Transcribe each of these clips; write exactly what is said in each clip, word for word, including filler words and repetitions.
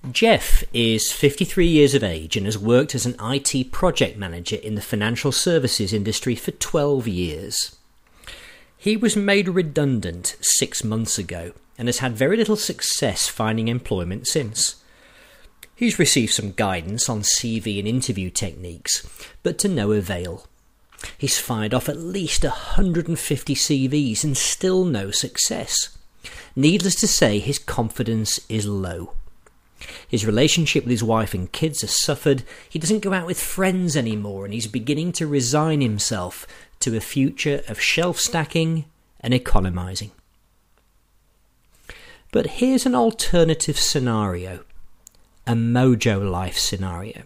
Jeff is fifty-three years of age and has worked as an I T project manager in the financial services industry for twelve years. He was made redundant six months ago and has had very little success finding employment since. He's received some guidance on C V and interview techniques, but to no avail. He's fired off at least one hundred fifty C Vs and still no success. Needless to say, his confidence is low. His relationship with his wife and kids has suffered, he doesn't go out with friends anymore, and he's beginning to resign himself to a future of shelf stacking and economising. But here's an alternative scenario, a Mojo Life scenario.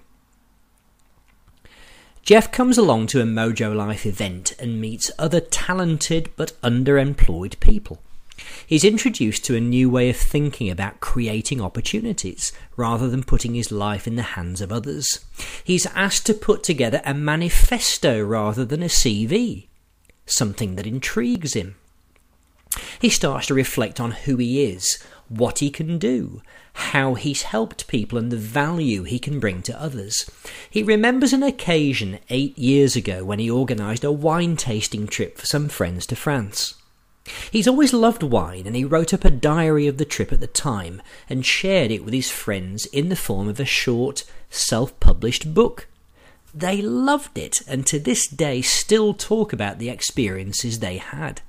Jeff comes along to a Mojo Life event and meets other talented but underemployed people. He's introduced to a new way of thinking about creating opportunities rather than putting his life in the hands of others. He's asked to put together a manifesto rather than a C V, something that intrigues him. He starts to reflect on who he is, what he can do, how he's helped people and the value he can bring to others. He remembers an occasion eight years ago when he organised a wine tasting trip for some friends to France. He's always loved wine, and he wrote up a diary of the trip at the time and shared it with his friends in the form of a short, self-published book. They loved it, and to this day still talk about the experiences they had.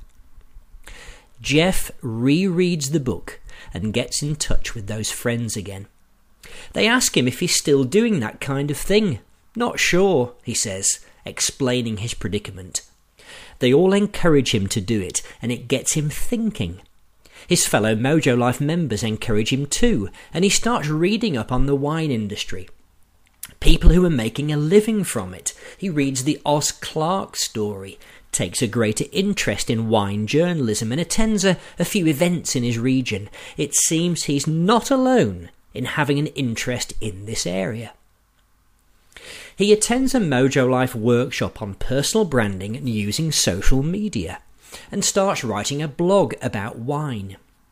Jeff rereads the book and gets in touch with those friends again. They ask him if he's still doing that kind of thing. "Not sure," he says, explaining his predicament. They all encourage him to do it, and it gets him thinking. His fellow Mojo Life members encourage him too, and he starts reading up on the wine industry. People who are making a living from it. He reads the Oz Clarke story, takes a greater interest in wine journalism, and attends a, a few events in his region. It seems he's not alone in having an interest in this area. He attends a Mojo Life workshop on personal branding and using social media, and starts writing a blog about wine.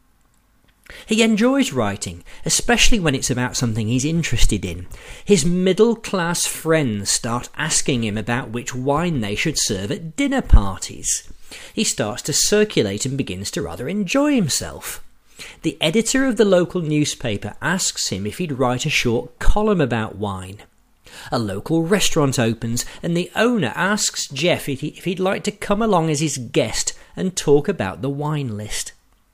He enjoys writing, especially when it's about something he's interested in. His middle-class friends start asking him about which wine they should serve at dinner parties. He starts to circulate and begins to rather enjoy himself. The editor of the local newspaper asks him if he'd write a short column about wine. A local restaurant opens, and the owner asks Jeff if, he, if he'd like to come along as his guest and talk about the wine list.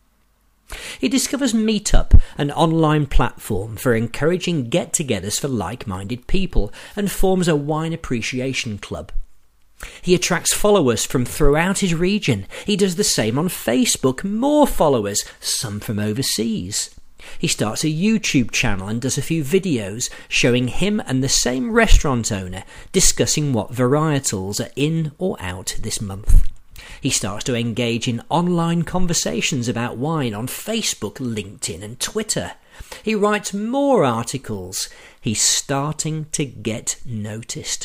He discovers Meetup, an online platform for encouraging get-togethers for like-minded people, and forms a wine appreciation club. He attracts followers from throughout his region. He does the same on Facebook, more followers, some from overseas. He starts a YouTube channel and does a few videos showing him and the same restaurant owner discussing what varietals are in or out this month. He starts to engage in online conversations about wine on Facebook, LinkedIn and Twitter. He writes more articles. He's starting to get noticed.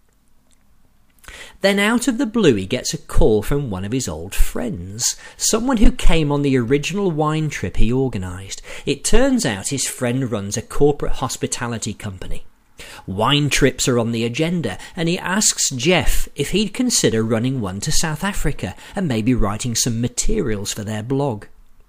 Then out of the blue he gets a call from one of his old friends, someone who came on the original wine trip he organised. It turns out his friend runs a corporate hospitality company. Wine trips are on the agenda, and he asks Jeff if he'd consider running one to South Africa and maybe writing some materials for their blog.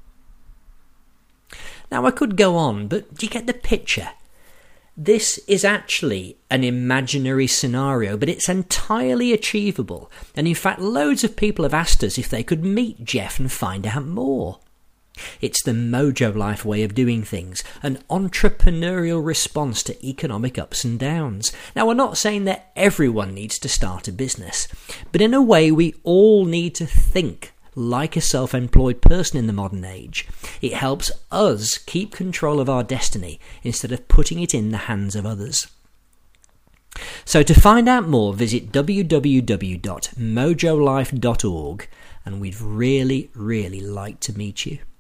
Now I could go on, but do you get the picture? This is actually an imaginary scenario, but it's entirely achievable, and in fact loads of people have asked us if they could meet Jeff and find out more. It's the Mojo Life way of doing things, an entrepreneurial response to economic ups and downs. Now, we're not saying that everyone needs to start a business, but in a way we all need to think like a self-employed person in the modern age. It helps us keep control of our destiny instead of putting it in the hands of others. So to find out more, visit w w w dot mojo life dot org, and we'd really, really like to meet you.